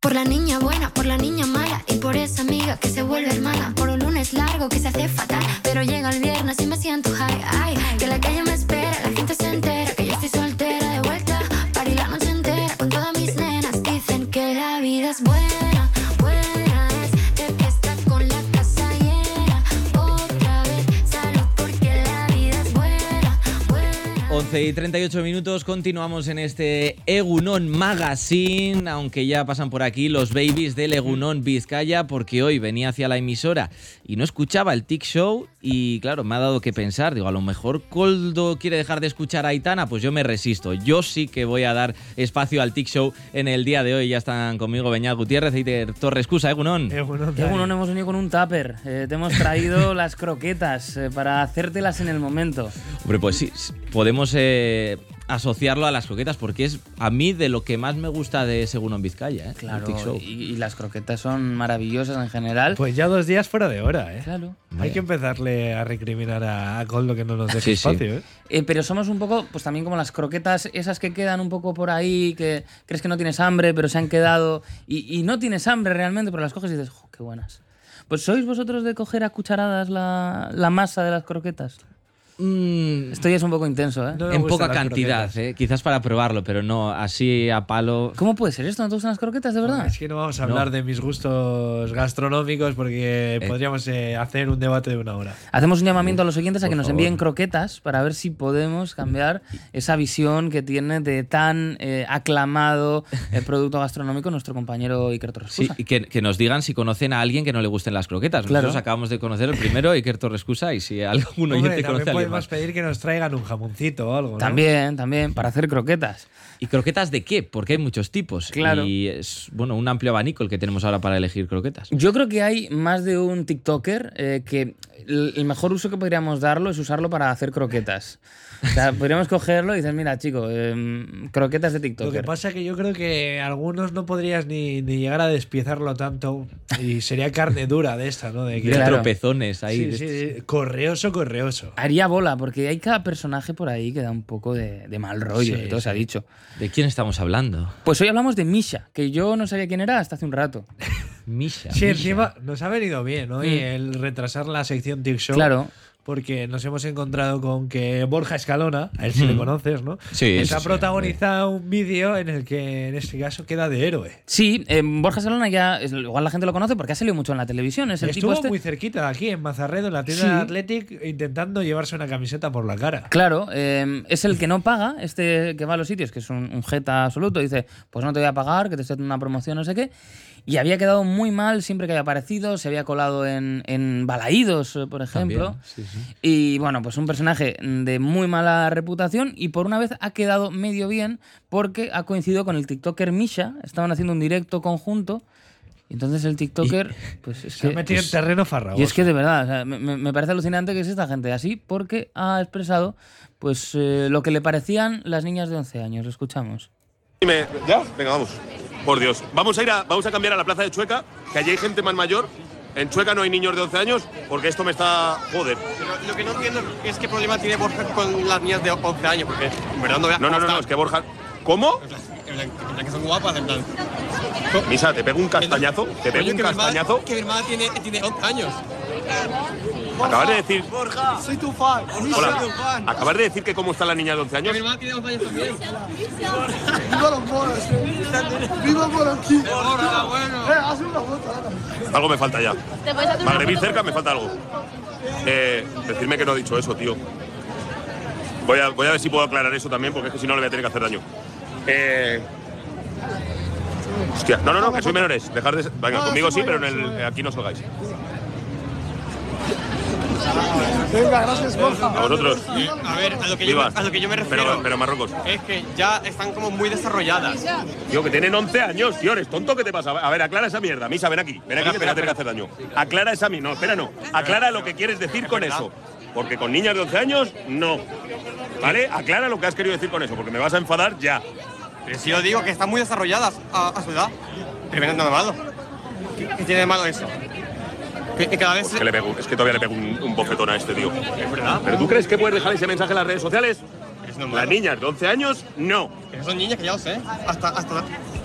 Por la niña buena, por la niña mala y por esa amiga que se vuelve hermana. Por un lunes largo que se hace fatal, pero llega el viernes y me siento high. Ay, que la calle me espera, la gente se entera que yo estoy soltera de vuelta. Party la noche entera con todas mis nenas. Dicen que la vida es buena, buena es de fiesta con la casa llena. Otra vez salud porque la vida es buena, buena. 11:38, continuamos en este Egunon Magazine, aunque ya pasan por aquí los babies del Egunon Vizcaya, porque hoy venía hacia la emisora y no escuchaba el TIC Show y claro, me ha dado que pensar, digo, a lo mejor Koldo quiere dejar de escuchar a Aitana, pues yo me resisto, yo sí que voy a dar espacio al TIC Show en el día de hoy. Ya están conmigo Beñat Gutiérrez y Torres Cusa. Egunon. Egunon, hemos venido con un tupper, te hemos traído las croquetas para hacértelas en el momento. Hombre, pues sí, podemos asociarlo a las croquetas, porque es a mí de lo que más me gusta de Egunon Vizcaya, ¿eh? Claro, y las croquetas son maravillosas en general. Pues ya 2 días fuera de hora, ¿eh? Claro. Hay que empezarle a recriminar a Koldo que no nos deje espacio, ¿eh? Pero somos un poco, pues también como las croquetas, esas que quedan un poco por ahí, que crees que no tienes hambre, pero se han quedado, y no tienes hambre realmente, pero las coges y dices, ¡jo, qué buenas! Pues ¿sois vosotros de coger a cucharadas la masa de las croquetas? Esto ya es un poco intenso, ¿eh? No en poca cantidad, quizás para probarlo, pero no así a palo. ¿Cómo puede ser esto? ¿No te gustan las croquetas, de verdad? No, es que no vamos a hablar de mis gustos gastronómicos porque podríamos hacer un debate de 1 hora. Hacemos un llamamiento a los oyentes a que nos envíen croquetas para ver si podemos cambiar esa visión que tiene de tan aclamado producto gastronómico nuestro compañero Iker Torrescusa. Sí, y que nos digan si conocen a alguien que no le gusten las croquetas. Claro. Nosotros acabamos de conocer el primero, Iker Torrescusa, y si algún oyente conoce a alguien podemos más. pedir que nos traigan un jamoncito o algo, ¿no? También, para hacer croquetas. ¿Y croquetas de qué? Porque hay muchos tipos. Claro. Y es un amplio abanico el que tenemos ahora para elegir croquetas. Yo creo que hay más de un TikToker que el mejor uso que podríamos darlo es usarlo para hacer croquetas. O sea, podríamos cogerlo y decir, mira, chico, croquetas de TikToker. Lo que pasa es que yo creo que algunos no podrías ni llegar a despiezarlo tanto y sería carne dura de esta, ¿no? De tropezones ahí. Sí, correoso. Haría bola, porque hay cada personaje por ahí que da un poco de mal rollo, y todo se ha dicho. ¿De quién estamos hablando? Pues hoy hablamos de Misha, que yo no sabía quién era hasta hace un rato. Misha. Sí, encima nos ha venido bien, ¿no? Y el retrasar la sección TIC Show. Claro. Porque nos hemos encontrado con que Borja Escalona, a él sí le conoces, ¿no? Sí. Ha protagonizado un vídeo en el que en este caso queda de héroe. Sí, Borja Escalona ya, igual la gente lo conoce porque ha salido mucho en la televisión. Es el Estuvo tipo muy cerquita de aquí, en Mazarredo, en la tienda de Athletic, intentando llevarse una camiseta por la cara. Claro, es el que no paga, que va a los sitios, que es un jeta absoluto. Dice, pues no te voy a pagar, que te estoy haciendo una promoción, no sé qué. Y había quedado muy mal siempre que había aparecido, se había colado en Balaídos, por ejemplo. También, sí. Y bueno, pues un personaje de muy mala reputación, y por una vez ha quedado medio bien porque ha coincidido con el TikToker Misha, estaban haciendo un directo conjunto. Y entonces el TikToker pues es se ha metido en terreno farragoso. Y es que de verdad, o sea, me parece alucinante que es esta gente así, porque ha expresado pues lo que le parecían las niñas de 11 años. Lo escuchamos. Dime, ¿ya? Venga, vamos. Por Dios. Vamos a cambiar a la plaza de Chueca, que allí hay gente más mayor. En Chueca no hay niños de 11 años, porque esto me está... Joder. Pero lo que no entiendo es qué problema tiene Borja con las niñas de 11 años, porque en verdad no vea... No, es que Borja... ¿Cómo? En plan que son guapas, en plan... Misa, te pego un castañazo, Que mi hermana tiene 11 años. Acabas de decir... Borja, soy tu fan. Hola, Soy tu fan. acabas de decir que cómo está la niña de 11 años. Que mi hermana tiene 11 años también. ¡Viva los moros! ¡Viva por aquí! Haz una foto. Algo me falta ya. Magrebí cerca, me falta algo. Decirme que no he dicho eso, tío. Voy a ver si puedo aclarar eso también, porque es que si no le voy a tener que hacer daño. Hostia, no, que soy menores. Dejar de... Venga, conmigo sí, pero aquí no salgáis. Venga, gracias, Borja. A vosotros. A ver, a lo que yo me refiero. Pero Marruecos. Es que ya están como muy desarrolladas. Tío, que tienen 11 años, tío, eres tonto, ¿qué te pasa? A ver, aclara esa mierda. Misa, ven aquí, que te voy a tener que hacer daño. Aclara esa mierda. No, espera, no. Aclara lo que quieres decir con eso. Porque con niñas de 11 años, no. ¿Vale? Aclara lo que has querido decir con eso, porque me vas a enfadar ya. Pero si yo digo que están muy desarrolladas a su edad. Pero venga, nada malo. ¿Qué tiene de malo eso? Que cada vez... Es que todavía le pego un bofetón a este tío. Es verdad. ¿Pero tú crees que puedes dejar ese mensaje en las redes sociales? Las niñas de 11 años, no. Pero son niñas que ya lo sé. Hasta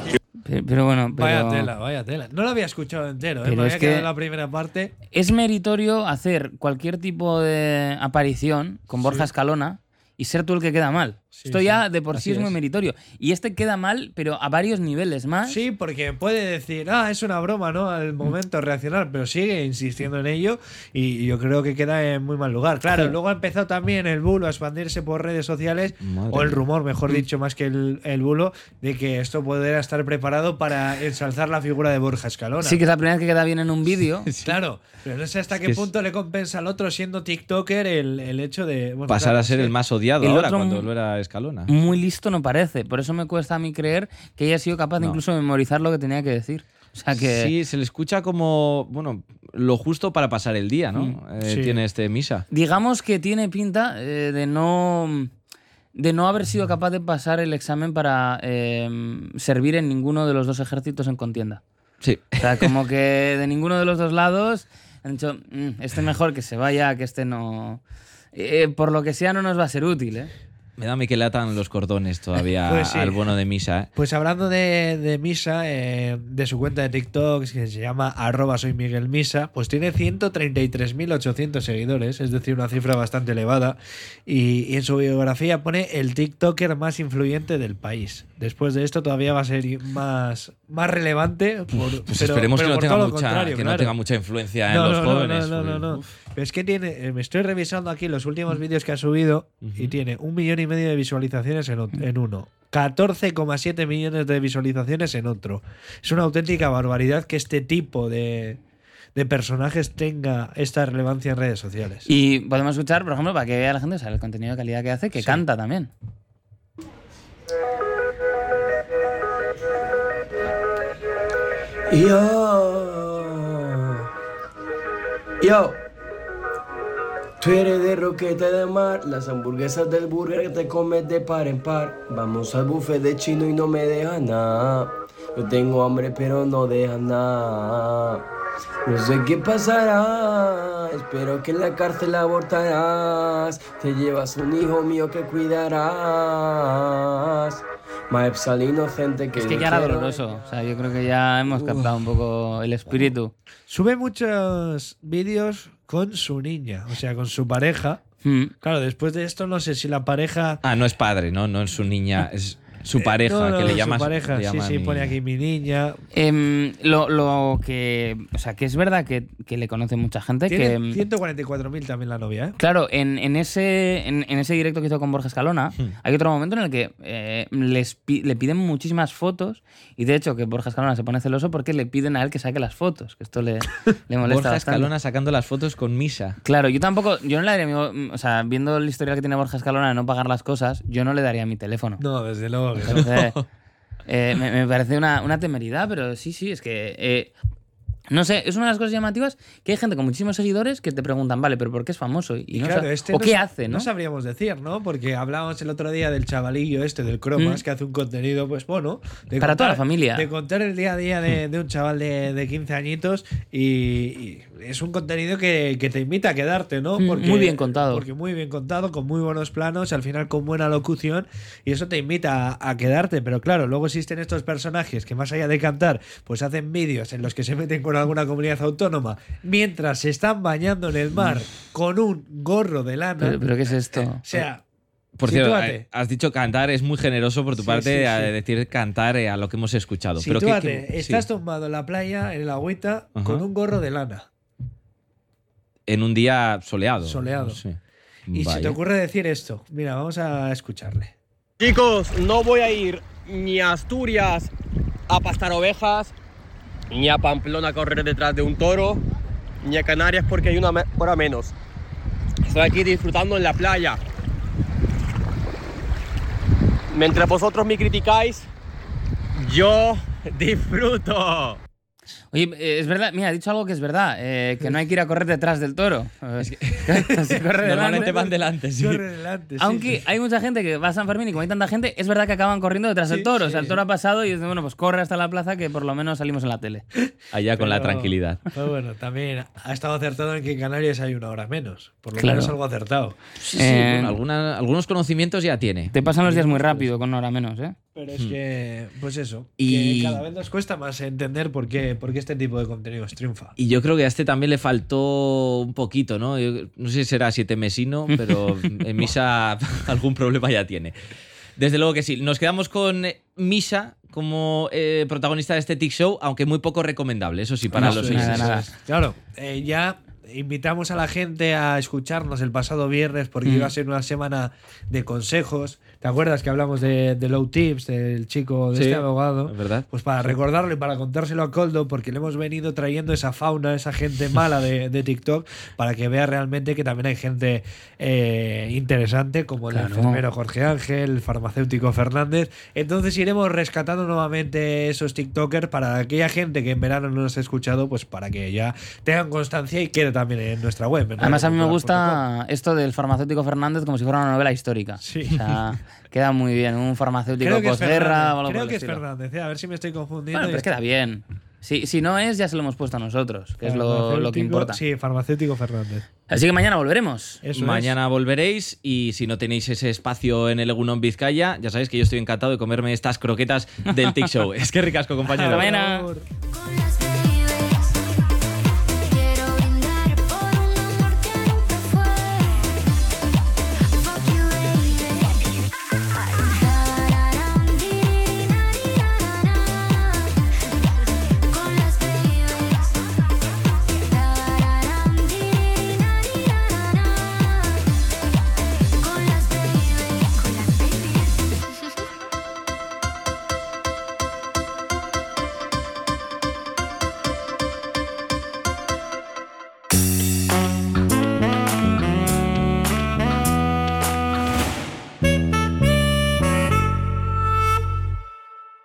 Pero bueno, Vaya tela. No lo había escuchado entero, Pero me había es quedado que- en la primera parte. es meritorio hacer cualquier tipo de aparición con Borja Escalona y ser tú el que queda mal. Sí, Esto sí. ya de por sí Así es muy es. meritorio. Y este queda mal, pero a varios niveles más. Sí, porque puede decir, es una broma, ¿no? Al momento reaccionar, pero sigue insistiendo en ello y yo creo que queda en muy mal lugar. Claro, Sí. luego ha empezado también el bulo a expandirse por redes sociales, Madre o el mía. rumor, mejor dicho, más que el bulo, de que esto podría estar preparado para ensalzar la figura de Borja Escalona. Sí que es la primera vez que queda bien en un vídeo. Claro, pero no sé hasta Es qué que punto le compensa al otro siendo TikToker el hecho de bueno, Pasar claro, a ser sí. el más odiado El ahora otro cuando mu- lo era Escalona. Muy listo no parece. Por eso me cuesta a mí creer que haya sido capaz de No. incluso memorizar lo que tenía que decir. O sea que. Sí, se le escucha como, bueno, lo justo para pasar el día, ¿no? Sí. Tiene Misa. Digamos que tiene pinta de no haber sido capaz de pasar el examen para servir en ninguno de los dos ejércitos en contienda. Sí. O sea, como que de ninguno de los dos lados han dicho, este mejor que se vaya, que este no... por lo que sea no nos va a ser útil, ¿eh? Me da a mí que le atan los cordones todavía Pues sí. al bono de Misa, ¿eh? Pues hablando de Misa, de su cuenta de TikTok, que se llama @soymiguelmisa, pues tiene 133.800 seguidores, es decir, una cifra bastante elevada. Y en su biografía pone el TikToker más influyente del país. Después de esto todavía va a ser más relevante. Pues esperemos que, no por tenga, todo lo mucha, contrario, que no claro. tenga mucha influencia en No, los no, jóvenes. No, porque, no. uf. Pero es que tiene, me estoy revisando aquí los últimos vídeos que ha subido y tiene 1,5 millones de visualizaciones en uno, 14,7 millones de visualizaciones en otro. Es una auténtica barbaridad que este tipo de personajes tenga esta relevancia en redes sociales. Y podemos escuchar, por ejemplo, para que vea la gente, o sea, el contenido de calidad que hace, que canta también. Yo, tú eres de roquete de mar, las hamburguesas del burger que te comes de par en par. Vamos al buffet de chino y no me dejan nada. Yo tengo hambre pero no dejan nada. No sé qué pasará, espero que en la cárcel abortarás. Te llevas un hijo mío que cuidarás. Más sal inocente que Es que yo ya era quiero. doloroso. O sea, yo creo que ya hemos captado un poco el espíritu. Sube muchos vídeos con su niña, o sea, con su pareja. Claro, después de esto no sé si la pareja... Ah, no es padre, ¿no? No es su niña, es su pareja, que le llamas. Su pareja, le llama sí, mi- pone aquí mi niña. Lo que. O sea, que es verdad que le conoce mucha gente. Tiene Que, 144.000 también la novia, ¿eh? claro, en ese directo que hizo con Borja Escalona, hay otro momento en el que le piden muchísimas fotos. Y de hecho, que Borja Escalona se pone celoso porque le piden a él que saque las fotos. Que esto le molesta Borja bastante. Escalona sacando las fotos con Misa. Claro, yo no le daría o sea, viendo el historial que tiene Borja Escalona de no pagar las cosas, yo no le daría mi teléfono. No, desde luego que no. Entonces, me parece una temeridad, pero sí, es que... no sé, es una de las cosas llamativas que hay gente con muchísimos seguidores que te preguntan, vale, pero ¿por qué es famoso? Y no claro, o qué hace, ¿no? No sabríamos decir, ¿no? Porque hablábamos el otro día del chavalillo del Cromas, que hace un contenido, pues bueno... Para toda la familia. De contar el día a día de un chaval de 15 añitos y es un contenido que te invita a quedarte, ¿no? Muy bien contado. Porque muy bien contado, con muy buenos planos, al final con buena locución y eso te invita a quedarte. Pero claro, luego existen estos personajes que más allá de cantar, pues hacen vídeos en los que se meten con alguna comunidad autónoma mientras se están bañando en el mar con un gorro de lana. ¿Pero qué es esto? O sea, Por cierto, sitúate. has dicho cantar, es muy generoso por tu Sí, parte sí, a sí. decir cantar a lo que hemos escuchado. Pero Sitúate, sí. estás tumbado en la playa, en la agüita, Ajá. con un gorro de lana. En un día soleado. Soleado. Sí. Y se te Vaya. ocurre decir esto. Mira, vamos a escucharle. Chicos, no voy a ir ni a Asturias a pastar ovejas, ni a Pamplona a correr detrás de un toro, ni a Canarias porque hay una hora menos. Estoy aquí disfrutando en la playa. Mientras vosotros me criticáis, yo disfruto. Oye, es verdad, mira, ha dicho algo que es verdad, que no hay que ir a correr detrás del toro. Se corre Normalmente delante. van delante, sí. Corre delante, sí, Aunque sí. hay mucha gente que va a San Fermín y como hay tanta gente, es verdad que acaban corriendo detrás del toro. O sea, el toro ha pasado y dicen, bueno, pues corre hasta la plaza que por lo menos salimos en la tele. Allá con la Pero- tranquilidad. Pero bueno, también ha estado acertado en que en Canarias hay una hora menos. Por lo Claro. menos algo acertado. Sí, Eh, bueno, algunos conocimientos ya tiene. Te pasan los días muy rápido con una hora menos, ¿eh? Pero es que, pues eso, Y- que cada vez nos cuesta más entender por qué este tipo de contenidos triunfa. Y yo creo que a este también le faltó un poquito, ¿no? No sé si será 7 mesino, pero en Misa algún problema ya tiene. Desde luego que sí. Nos quedamos con Misa como protagonista de este TIC Show, aunque muy poco recomendable, eso sí, para los nada. oyentes. Claro, ya invitamos a la gente a escucharnos el pasado viernes porque iba a ser una semana de consejos. ¿Te acuerdas que hablamos de Low Tips, del chico de Sí, este abogado? es verdad. Pues para recordarlo y para contárselo a Coldo, porque le hemos venido trayendo esa fauna, esa gente mala de TikTok, para que vea realmente que también hay gente interesante, como el enfermero Jorge Ángel, el farmacéutico Fernández. Entonces iremos rescatando nuevamente esos TikTokers para aquella gente que en verano no nos ha escuchado, pues para que ya tengan constancia y quede también en nuestra web. Además, a mí me gusta esto del farmacéutico Fernández como si fuera una novela histórica. Sí. O sea, queda muy bien. Un farmacéutico Creo que es posguerra o algo Fernández, por creo el que es estilo. Fernández, a ver si me estoy confundiendo. Bueno, pero es que queda bien. Si no es, ya se lo hemos puesto a nosotros, que es lo que importa. Sí, farmacéutico Fernández. Así que mañana volveremos. Eso Mañana volveréis y si no tenéis ese espacio en el Egunon Vizcaya, ya sabéis que yo estoy encantado de comerme estas croquetas del TIC Show. Es que ricasco, compañero. Hasta mañana. Es.